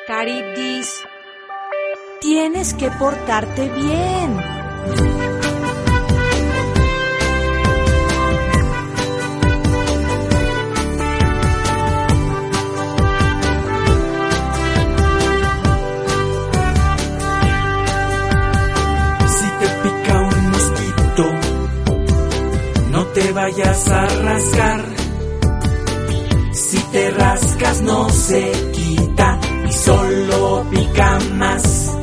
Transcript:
Caribdis, tienes que portarte bien. Si te pica un mosquito, no te vayas a rascar. Si te rascas no se quita y solo pica más.